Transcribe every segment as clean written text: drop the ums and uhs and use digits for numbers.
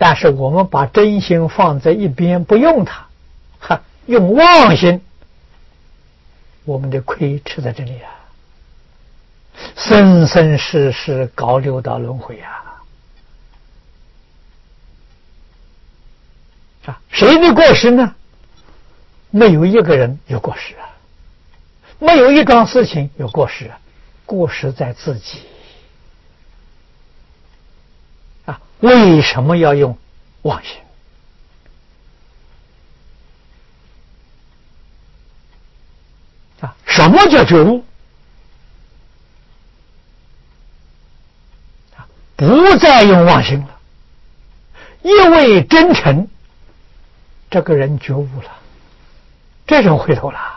但是我们把真心放在一边不用它，用妄心，我们的亏吃在这里啊，生生世世搞六道轮回谁的过失呢？没有一个人有过失没有一桩事情有过失过失在自己为什么要用妄心？什么叫觉悟？不再用妄心了，一味真诚，这个人觉悟了，这人回头了。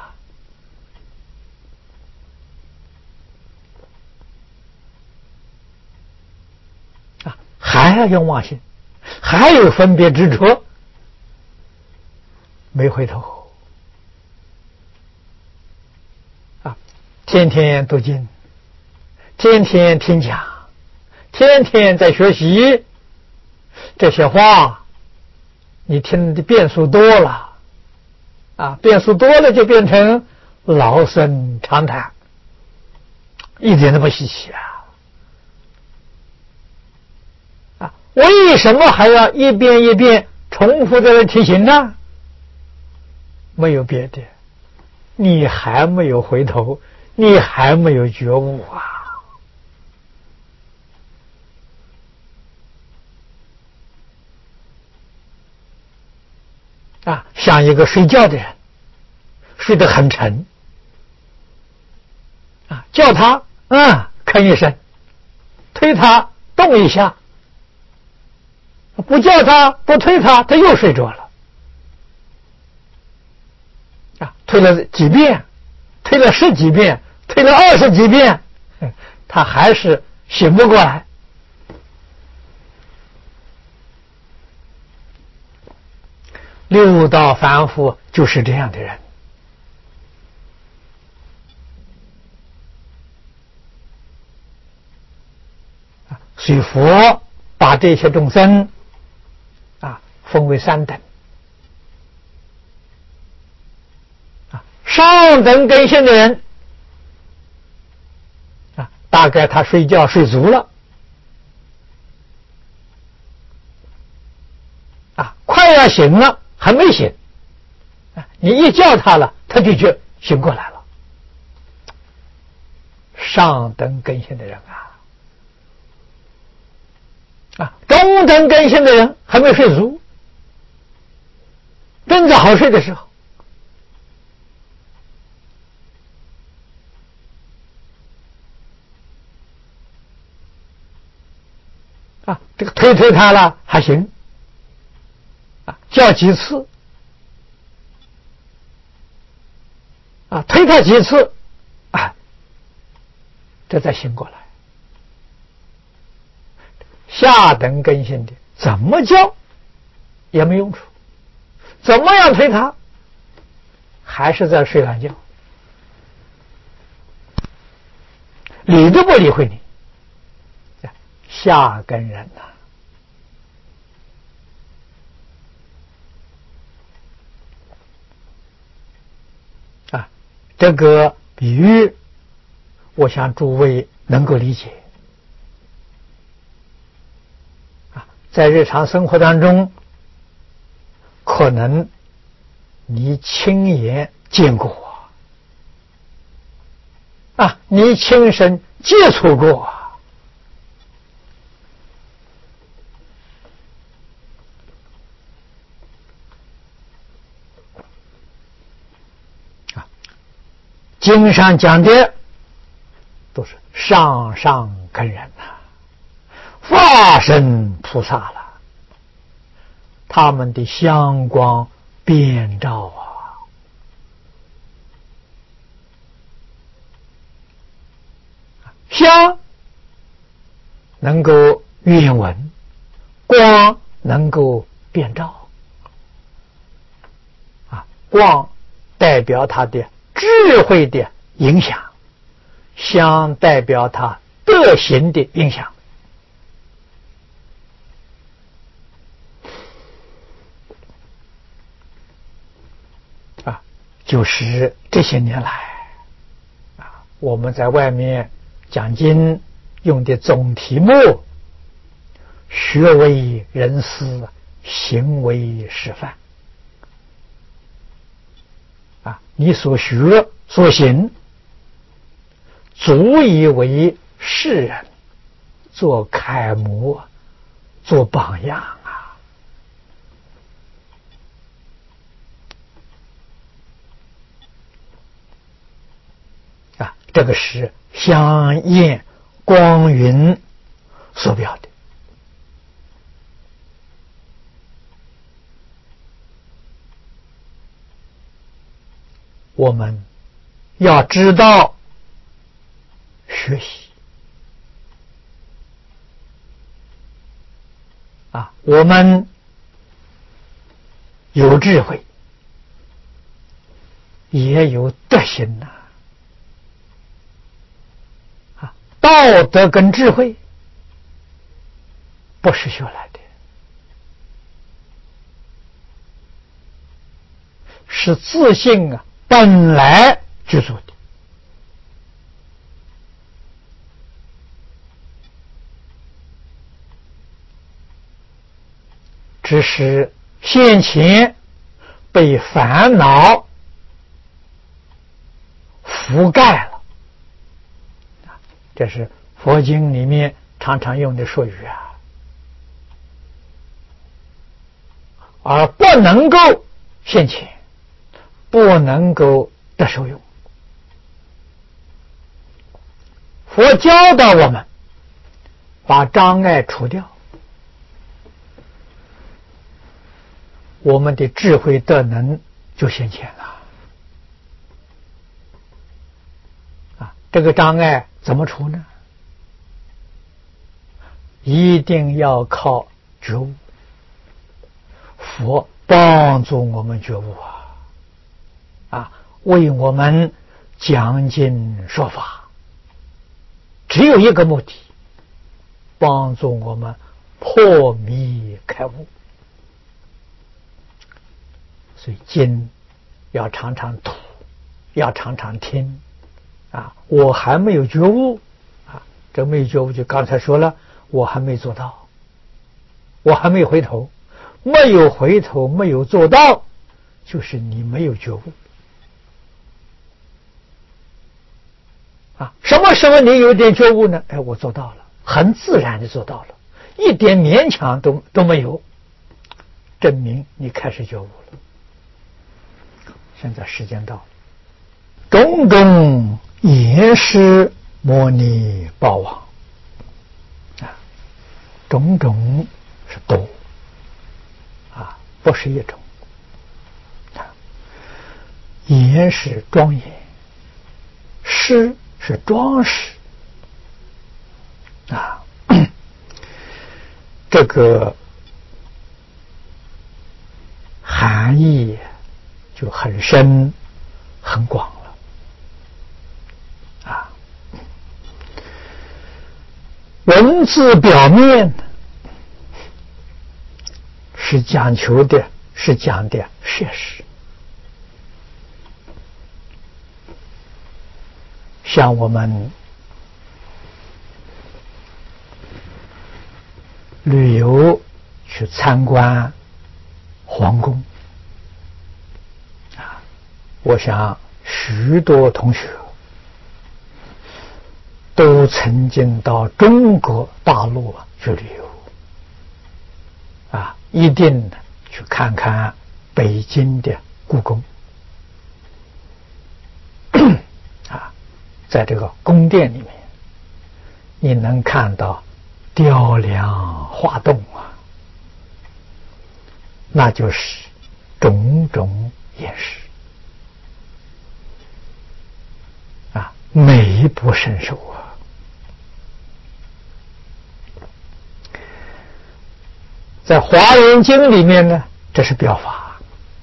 还要用妄心，还有分别执着，没回头天天读经，天天听讲，天天在学习，这些话你听的遍数多了遍数多了就变成老生常谈，一点都不稀奇为什么还要一遍一遍重复的提醒呢？没有别的，你还没有回头，你还没有觉悟像一个睡觉的人，睡得很沉叫他吭一声，推他动一下，不叫他不推他，他又睡着了推了几遍，推了10几遍，推了20几遍，他还是醒不过来。六道凡夫就是这样的人所以佛把这些众生分为3等上等根性的人大概他睡觉睡足了快要醒了还没醒你一叫他了他就醒过来了。上等根性的人中等根性的人还没睡足，正在好睡的时候这个推他了还行叫几次推他几次这再醒过来。下等根性的怎么叫也没用处，怎么样推他还是在睡懒觉，理都不理会你。下根人这个比喻我想诸位能够理解在日常生活当中可能你亲眼见过你亲身接触过经上讲的都是上上根人化身菩萨了，他们的香光遍照香能够愿闻，光能够遍照光代表他的智慧的影响，香代表他德行的影响。 就是这些年来我们在外面讲经用的总题目：学为人师，行为示范。你所学所行，足以为世人做楷模，做榜样这个是香焰光云所表的。我们要知道学习我们有智慧，也有德行道德跟智慧不是学来的，是自信本来具足的。只是先前被烦恼覆盖了，这是佛经里面常常用的术语而不能够现前，不能够得受用。佛教导我们把障碍除掉，我们的智慧德能就现前了这个障碍怎么除呢？一定要靠觉悟，佛帮助我们觉悟为我们讲经说法，只有一个目的，帮助我们破迷开悟。所以经要常常读，要常常听我还没有觉悟这没有觉悟就刚才说了，我还没做到，我还没回头，没有回头，没有做到，就是你没有觉悟什么时候你有点觉悟呢？我做到了，很自然的做到了，一点勉强都没有，证明你开始觉悟了。现在时间到了，种种言师摩尼报王种种是多不是一种言是庄严，诗是装饰这个含义就很深很广了文字表面是讲求的，是讲的事实，像我们旅游去参观皇宫我想许多同学都曾经到中国大陆去旅游一定去看看北京的故宫在这个宫殿里面你能看到雕梁画栋那就是种种眼识美不胜收在华严经里面呢，这是表法，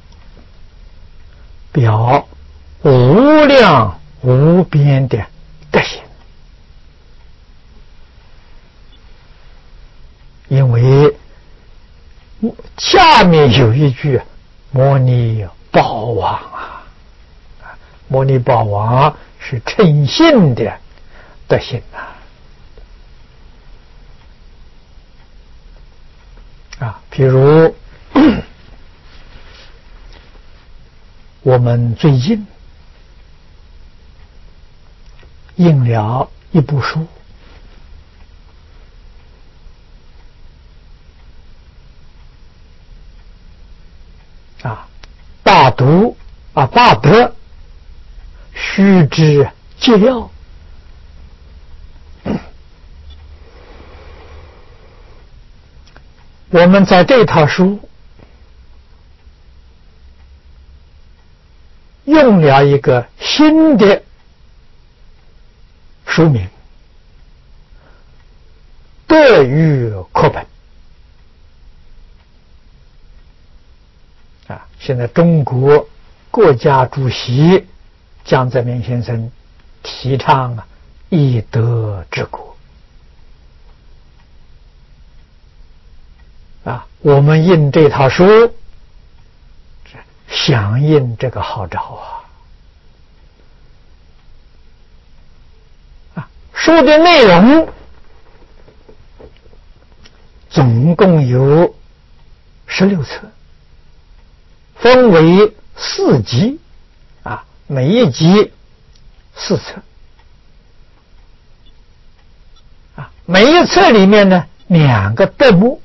表无量无边的德行。因为下面有一句摩尼宝王摩尼宝王是称性的德行比如我们最近印了一部书，大读大德须知戒要。我们在这套书用了一个新的书名，德育课本。现在中国国家主席江泽民先生提倡以德治国我们印这套书响应这个号召书的内容总共有16册，分为4集每一集4册每一册里面呢2个德目，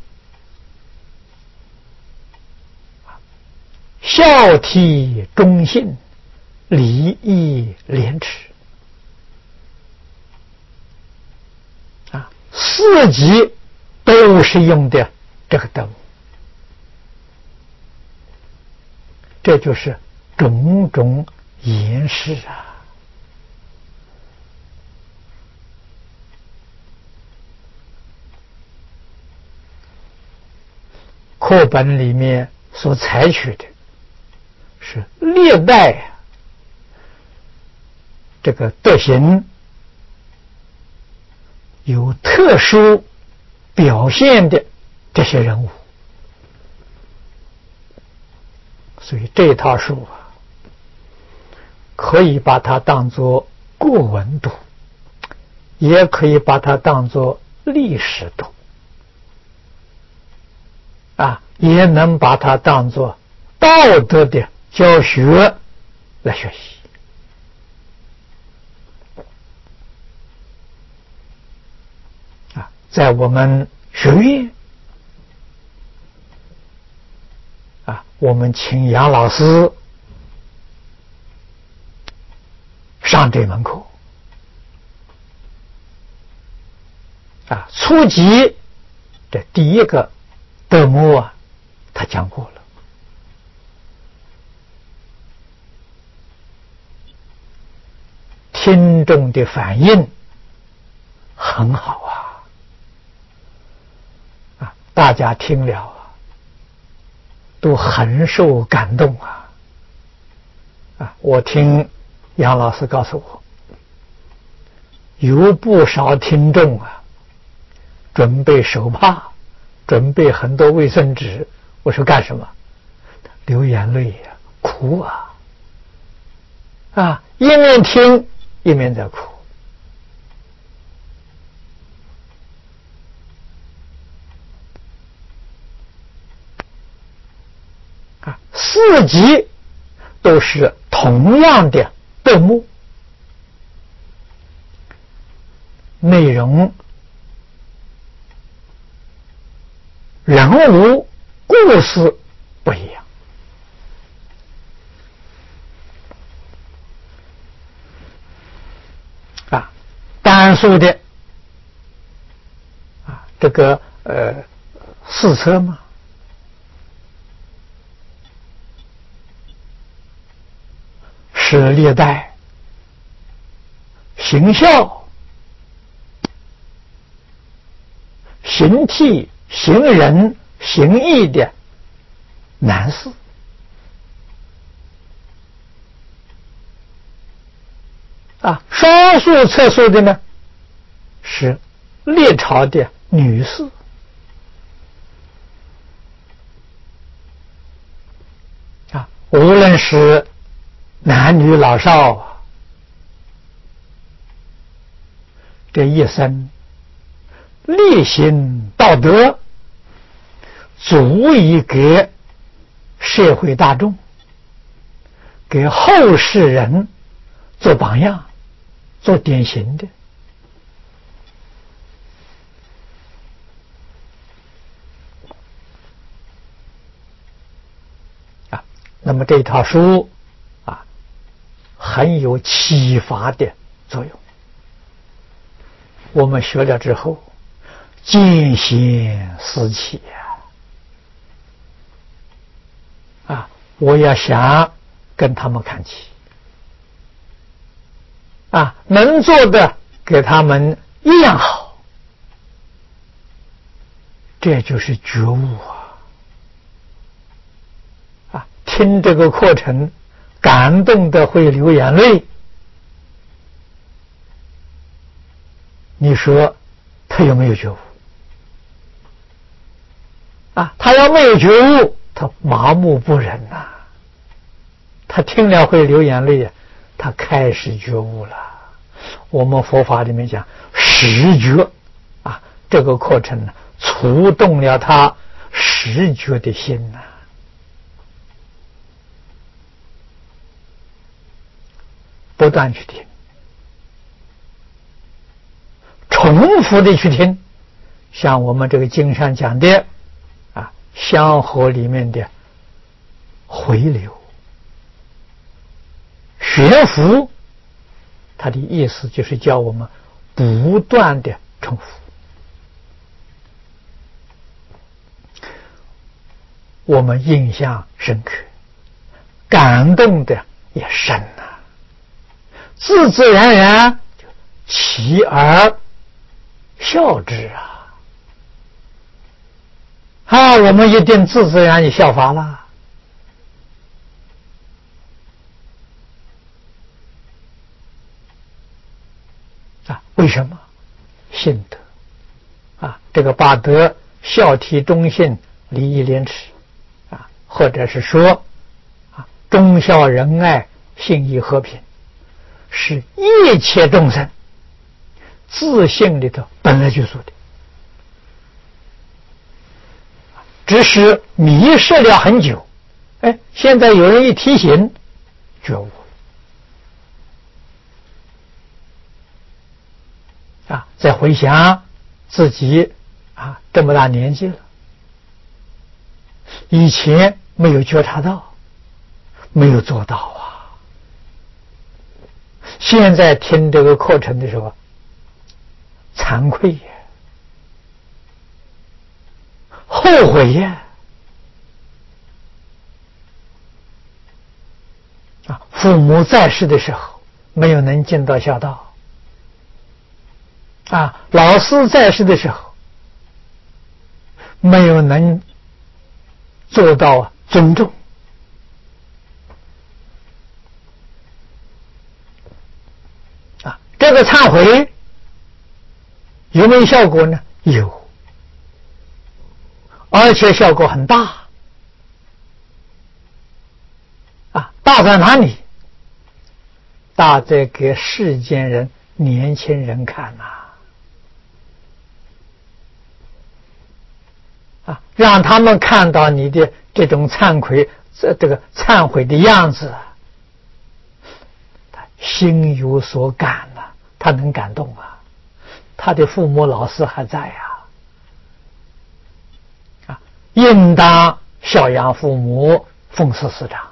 孝悌忠信，礼义廉耻4集都是用的这个德目，这就是种种严饰课本里面所采取的是历代这个德行有特殊表现的这些人物，所以这套书可以把它当作古文读，也可以把它当作历史读也能把它当作道德的教学来学习在我们学院我们请杨老师上这门课初级的第一个德目他讲过了，听众的反应很好大家听了都很受感动我听杨老师告诉我，有不少听众准备手帕，准备很多卫生纸。我说干什么？流眼泪哭一面听一面在哭4集都是同样的德目，内容人物故事不一样单数的这个4册嘛，是历代行孝、行悌、行仁、行义的难事少数册数的呢是历朝的女士无论是男女老少啊，这一生力行道德，足以给社会大众、给后世人做榜样、做典型的。那么这套书啊，很有启发的作用。我们学了之后，见贤思齐啊！我要想跟他们看齐啊，能做的给他们一样好，这就是觉悟啊！听这个课程，感动的会流眼泪。你说他有没有觉悟啊？他要没有觉悟，他麻木不仁呐。他听了会流眼泪，他开始觉悟了。我们佛法里面讲实觉啊，这个课程呢，触动了他实觉的心呐。不断去听，重复的去听，像我们这个经上讲的啊，香火里面的回流、学佛，它的意思就是叫我们不断的重复。我们印象深刻，感动的也深呐，自自然然就起而效之啊！我们一定自自然也效法了啊！为什么？信德啊！这个八德：孝悌忠信礼义廉耻啊，或者是说啊，忠孝仁爱信义和平，是一切众生自信里头本来就说的，只是迷失了很久。哎，现在有人一提醒，觉悟啊！再回想自己啊，这么大年纪了，以前没有觉察到，没有做到啊。现在听这个课程的时候，惭愧呀，后悔呀！啊，父母在世的时候没有能尽到孝道，啊，老师在世的时候没有能做到尊重，啊，这个忏悔有没有效果呢？有，而且效果很大。啊，大在哪里？大在给世间人、年轻人看呐！啊，让他们看到你的这种忏悔，这个忏悔的样子，他心有所感呐，他能感动啊！他的父母、老师还在啊，应当孝养父母，奉事师长。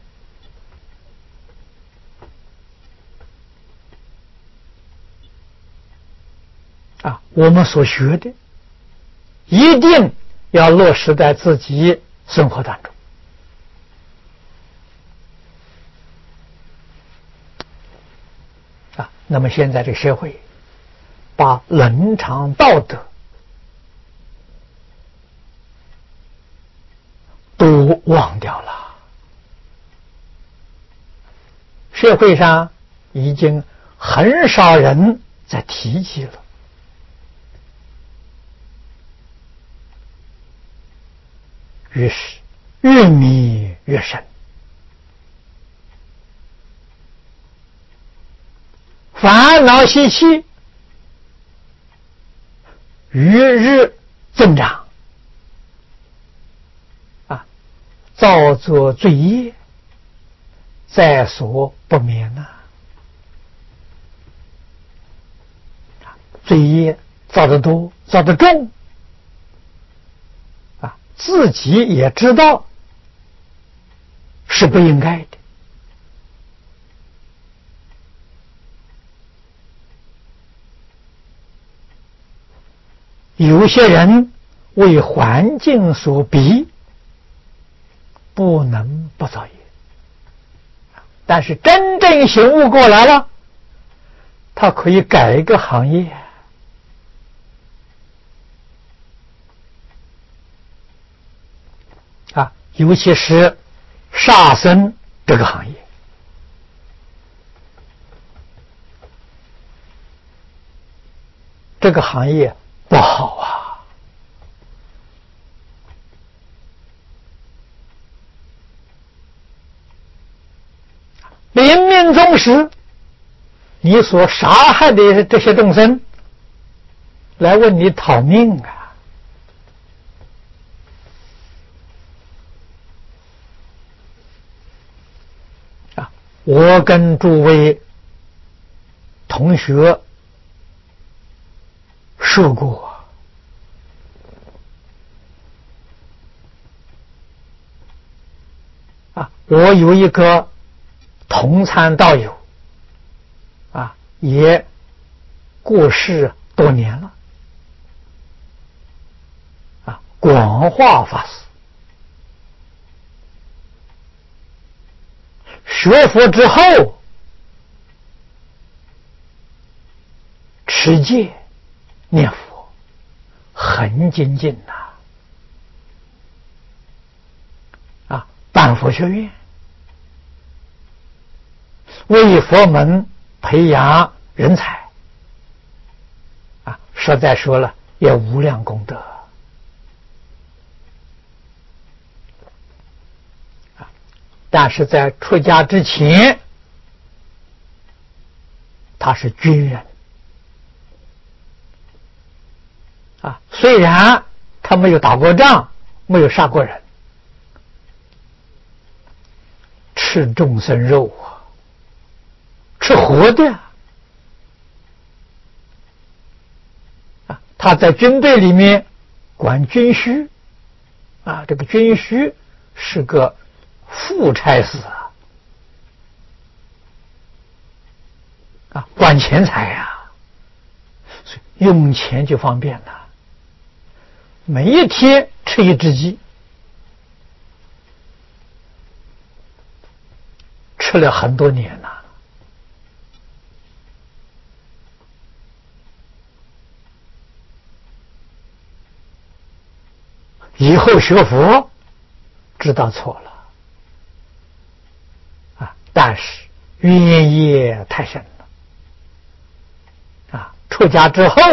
啊，我们所学的一定要落实在自己生活当中。啊，那么现在这个社会把伦常道德都忘掉了，社会上已经很少人在提及了。于是越迷越深烦恼习气与日增长，造作罪业在所不免呐。罪业造得多，造得重，自己也知道是不应该的。有些人为环境所逼，不能不造业，但是真正醒悟过来了，他可以改一个行业。尤其是杀生这个行业，这个行业不好啊！临命终时，你所杀害的这些众生来问你讨命啊！我跟诸位同学说过，我有一个同参道友也过世多年了广化法师。学佛之后，持戒念佛，很精进办佛学院，为佛门培养人才实在说了也无量功德但是在出家之前，他是军人虽然他没有打过仗，没有杀过人，吃众生肉吃活的他在军队里面管军需这个军需是个副差事管钱财所以用钱就方便了，每一天吃一只鸡，吃了很多年了。以后学佛知道错了但是冤业太深了出家之后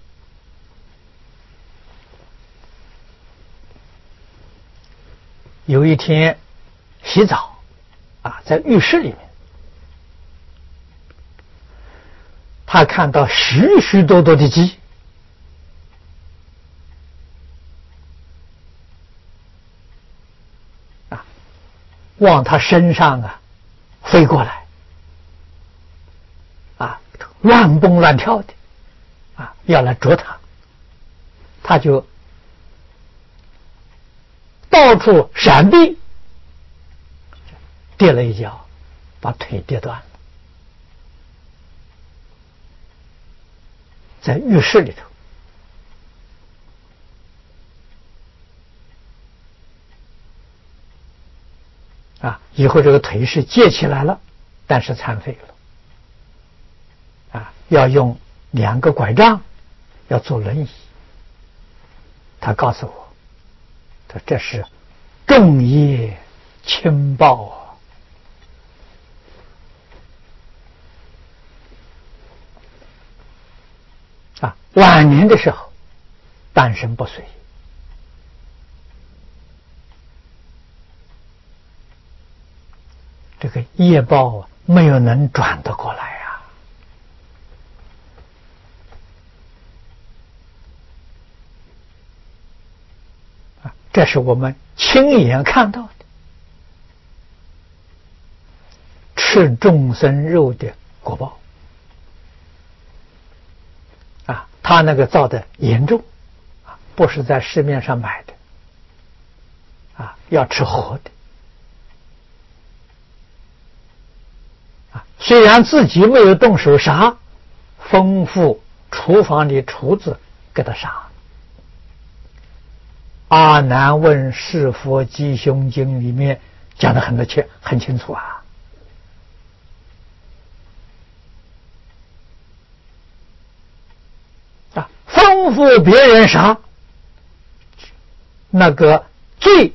有一天洗澡在浴室里面，他看到许许多多的鸡往他身上飞过来乱蹦乱跳的要来捉他，他就到处闪避，跌了一跤，把腿跌断了，在浴室里头以后这个腿是借起来了，但是残废了要用2个拐杖，要坐轮椅。他告诉我，他这是重业轻报晚年的时候半身不遂，这个业报没有能转得过来这是我们亲眼看到的，吃众生肉的果报啊！他那个造的严重啊，不是在市面上买的啊，要吃活的啊。虽然自己没有动手杀，吩咐厨房的厨子给他杀。阿难问是佛吉凶经里面讲得很清楚啊。吩咐别人杀，那个罪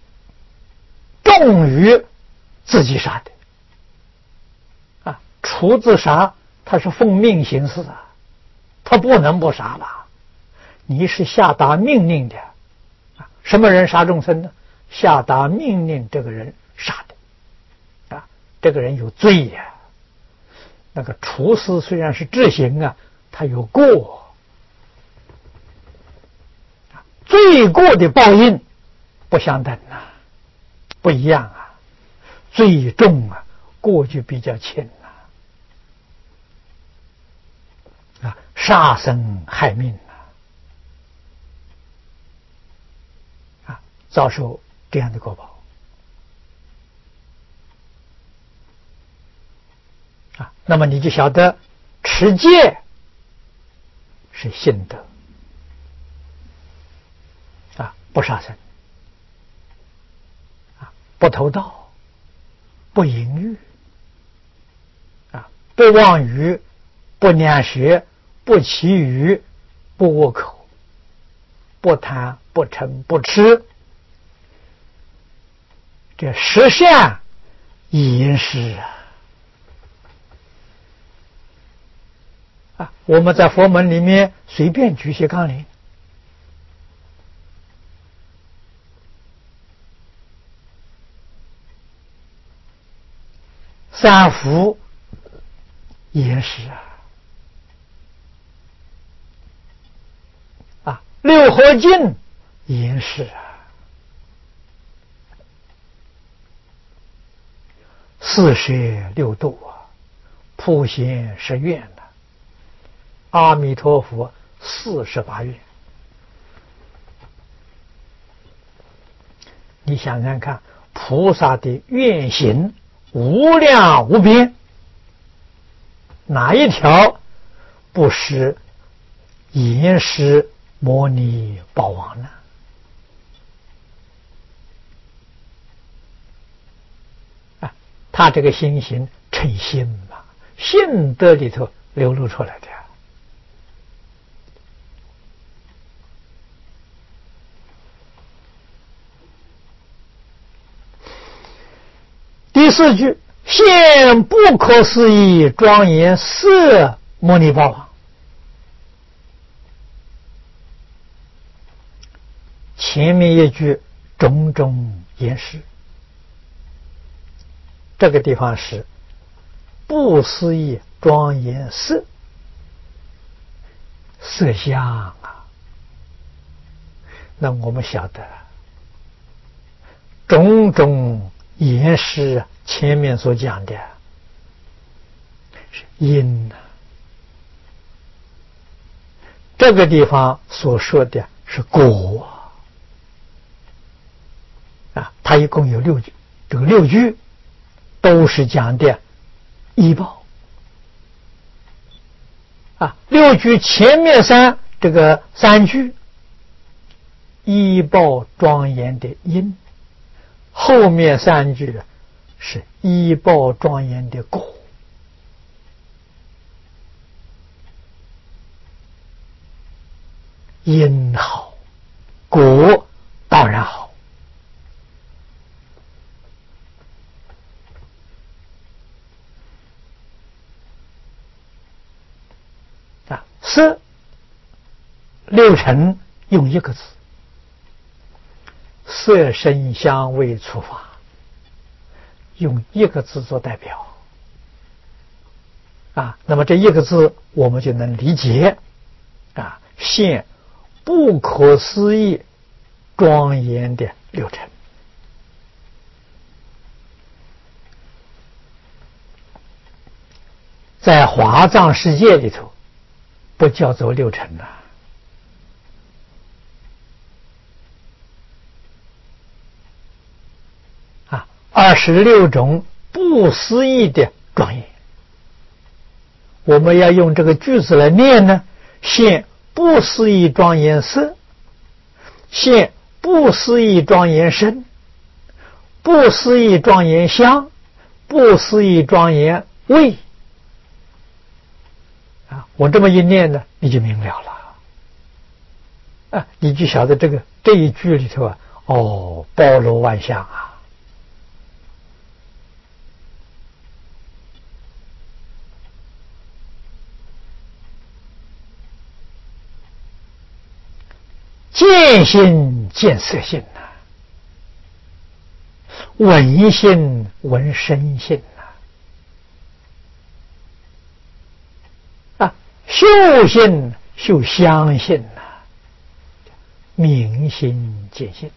重于自己杀的啊。厨子杀他是奉命行事啊，他不能不杀了。你是下达命令的啊，什么人杀众生呢？下达命令这个人杀的啊，这个人有罪呀。那个厨师虽然是执行啊，他有过。罪过的报应不相等啊，不一样啊，罪重啊，过就比较轻啊，杀生害命啊，遭受这样的果报啊。那么你就晓得持戒是信德。不杀生啊，不偷盗，不淫欲啊，不妄语，不念舌，不绮语，不恶口，不贪，不嗔，不痴，这十善饮食啊，我们在佛门里面随便举些纲领。三福饮食啊，六合敬饮食啊，46度啊，普贤十愿啊，阿弥陀佛48愿。你想想看，菩萨的愿行无量无边，哪一条不是饮食摩尼宝王呢？啊，他这个心行称心嘛，性德里头流露出来的。第4句，现不可思议庄严色摩尼宝王。前面一句种种言饰，这个地方是不思议庄严色相啊。那我们晓得种种言饰前面所讲的是因啊，这个地方所说的是果啊。它一共有6句，这个6句都是讲的依报啊。6句前面这个3句依报庄严的因，后面3句是依报庄严的果。因好，果当然好啊。色6尘用1个字，色声香味触法，用1个字做代表啊。那么这1个字我们就能理解啊，现不可思议庄严的六尘。在华藏世界里头，不叫做六尘呐。26种不思议的庄严，我们要用这个句子来念呢：现不思议庄严色，现不思议庄严身，不思议庄严香，不思议庄严味。我这么一念呢，你就明了了。你就晓得这一句里头包罗万象啊。见性见色性呐，闻性闻声性呐，修性修香性呐，明心见性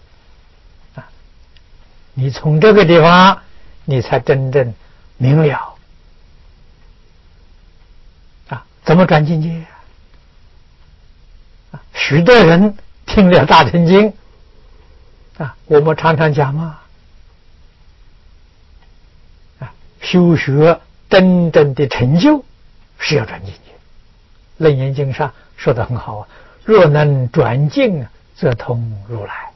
你从这个地方，你才真正明了怎么转境界许多人听了大乘经我们常常讲嘛修学真正的成就是要转境界。楞严经上说得很好若能转境，则通如来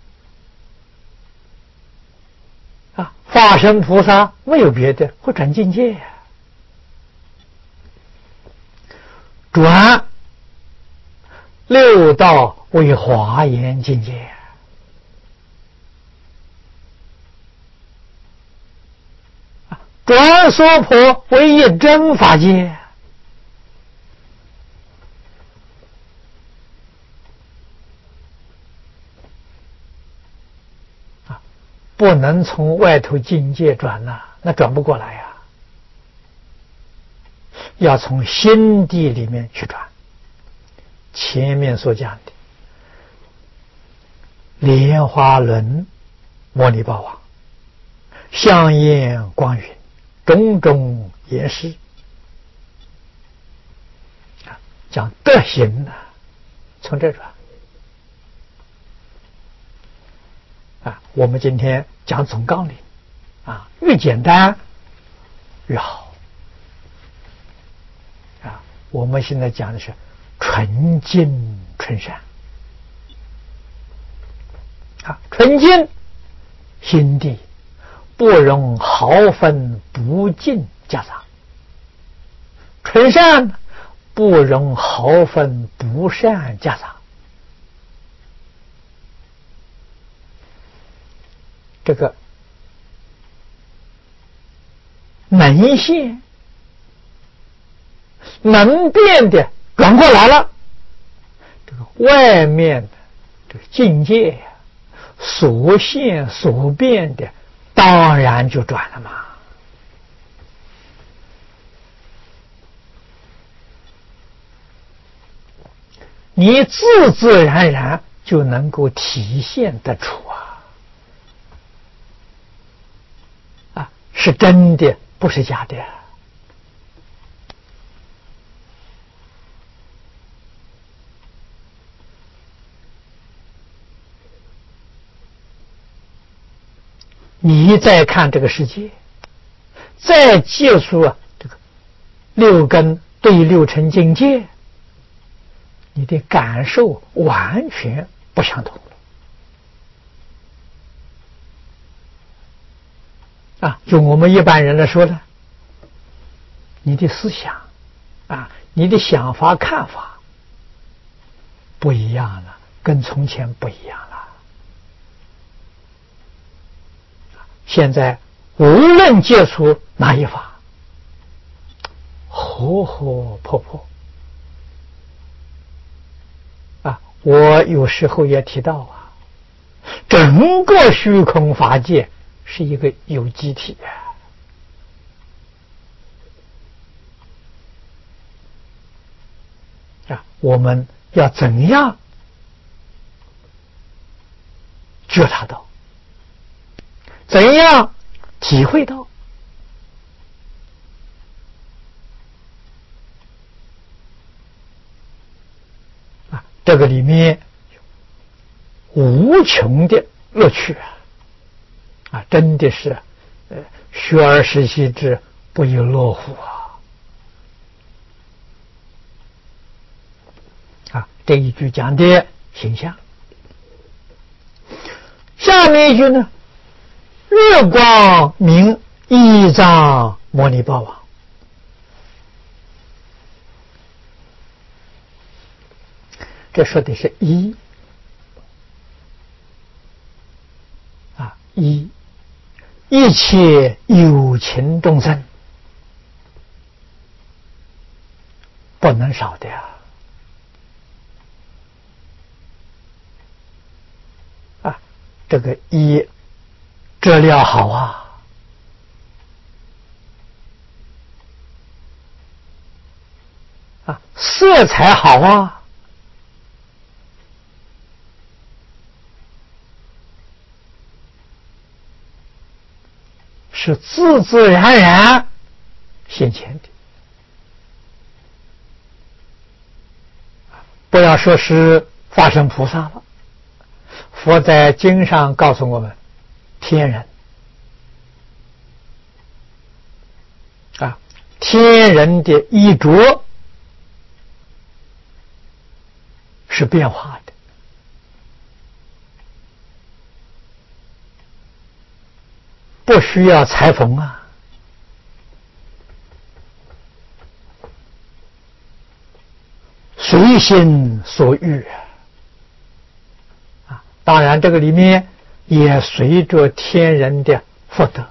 法身菩萨没有别的，会转境界转六道为华严境界转娑婆为一真法界不能从外头境界转那转不过来要从心地里面去转。前面所讲的莲花轮摩尼宝王，香焰光云，种种言师讲德行从这转我们今天讲总纲领越简单越好我们现在讲的是纯净纯善纯净心地不容毫分不净夹杂，纯善不容毫分不善夹杂。这个能现能变的转过来了，这个外面的这个境界所现所变的当然就转了嘛。你自自然然就能够体现得出是真的，不是假的。你再看这个世界，再接触这个六根对六尘境界，你的感受完全不相同用我们一般人来说呢，你的思想你的想法看法不一样了，跟从前不一样了。现在无论接触哪一法，活活泼泼我有时候也提到整个虚空法界是一个有机体我们要怎样觉察到？怎样体会到？这个里面无穷的乐趣真的是学而时习之，不亦乐乎这一句讲的形象。下面一句呢，日光明一藏摩尼宝王。这说的是一切有情众生不能少的这个一质量好色彩好是自自然然现前的，不要说是法身菩萨了。佛在经上告诉我们，天人天人的衣着是变化的，不需要裁缝随心所欲当然这个里面也随着天人的福德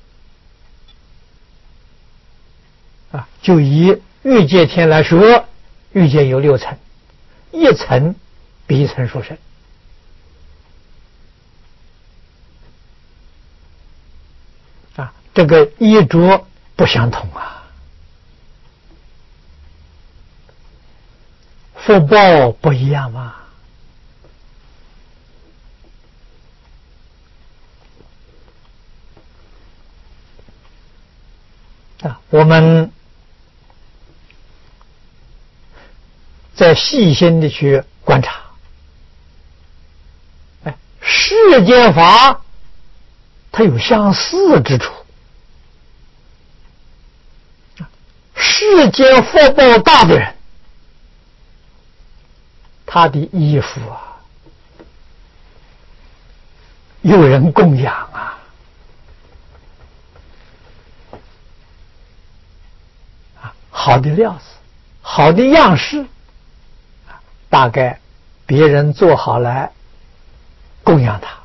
就以欲界天来说，欲界有6层，一层比一层殊胜这个衣着不相同福报不一样我们再细心的去观察世间法它有相似之处，世间福报大的人，他的衣服有人供养好的料子，好的样式，大概别人做好来供养他，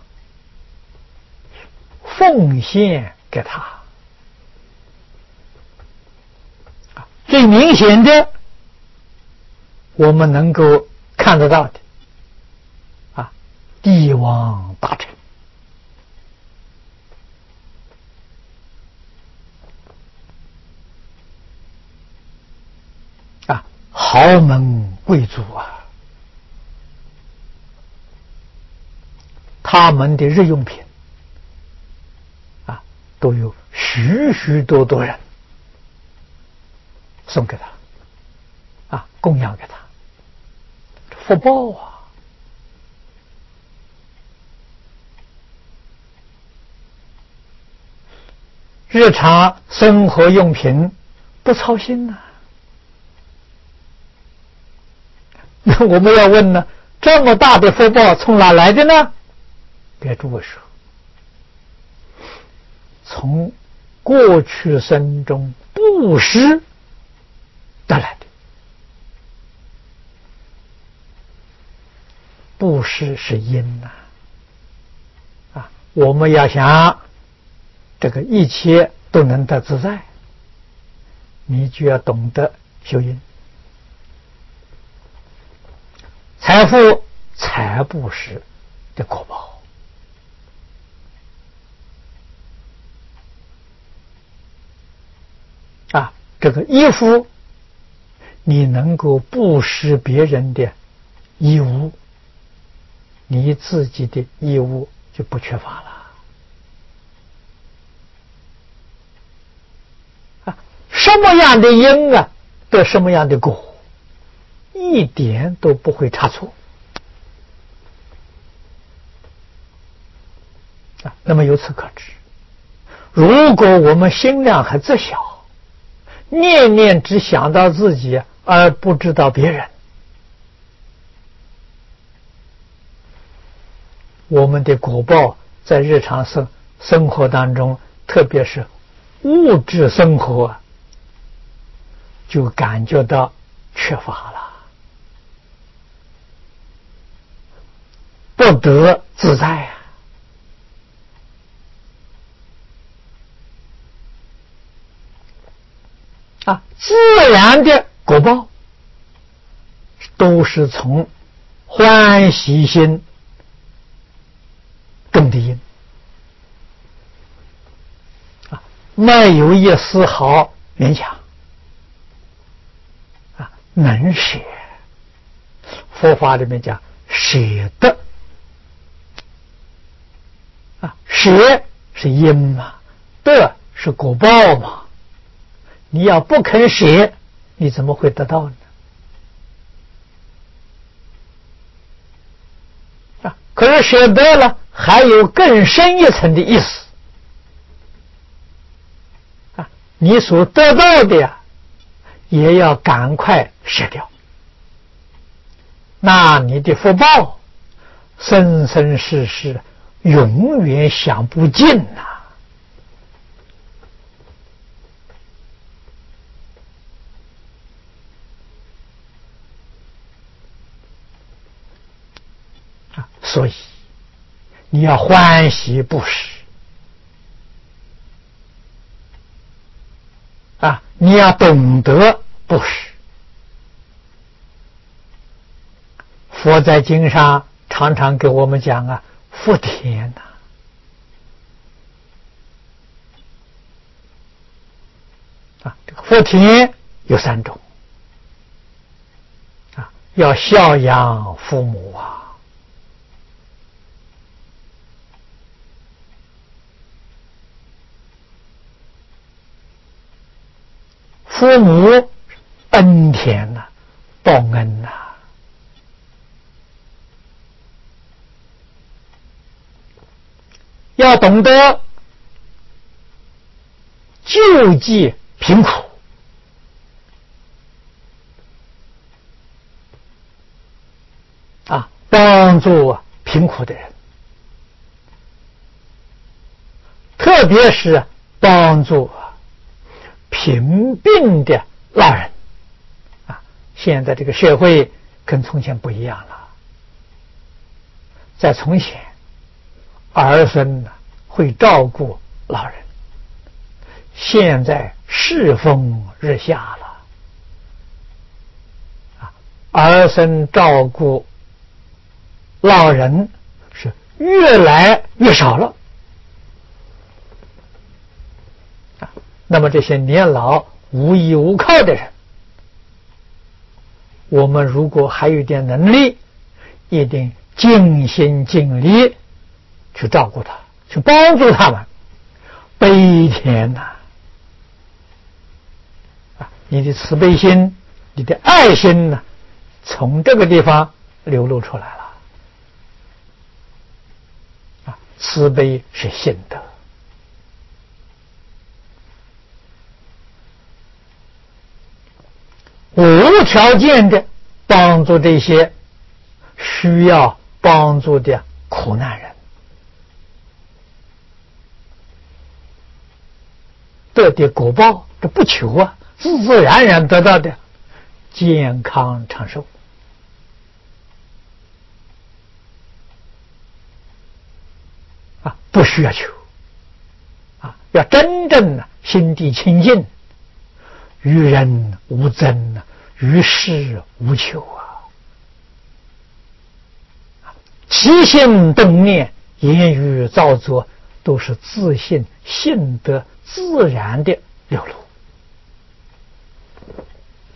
奉献给他。最明显的我们能够看得到的帝王大臣豪门贵族他们的日用品都有许许多多人送给他供养给他，福报日常生活用品不操心那我们要问呢，这么大的福报从哪来的呢？给诸位说，从过去生中布施得来的。布施是因我们要想这个一切都能得自在，你就要懂得修因。财富财布施的果报这个衣服你能够布施别人的衣物，你自己的衣物就不缺乏了。什么样的因啊，得什么样的果，一点都不会差错。那么由此可知，如果我们心量还自小，念念只想到自己而不知道别人，我们的果报在日常生活当中，特别是物质生活，就感觉到缺乏了，不得自在自然的果报都是从欢喜心种的因没有一丝毫勉强能舍。佛法里面讲舍得舍是因嘛，得是果报嘛。你要不肯舍，你怎么会得到呢？可是舍得了，还有更深一层的意思你所得到的呀，也要赶快舍掉，那你的福报生生世世永远享不尽所以你要欢喜布施你要懂得布施。佛在经上常常给我们讲福田这个福田有3种要孝养父母父母恩田报恩要懂得救济贫苦帮助贫苦的人，特别是帮助贫病的老人现在这个社会跟从前不一样了，在从前儿孙会照顾老人，现在世风日下了儿孙照顾老人是越来越少了那么这些年老无依无靠的人，我们如果还有点能力，一定尽心尽力去照顾他，去帮助他们。悲天你的慈悲心，你的爱心从这个地方流露出来了慈悲是信德，无条件的帮助这些需要帮助的苦难人，得的果报这不求自自然然得到的健康长寿不需要求要真正心地清净，于人无憎于事无求起心动念言语造作都是自信信德自然的流露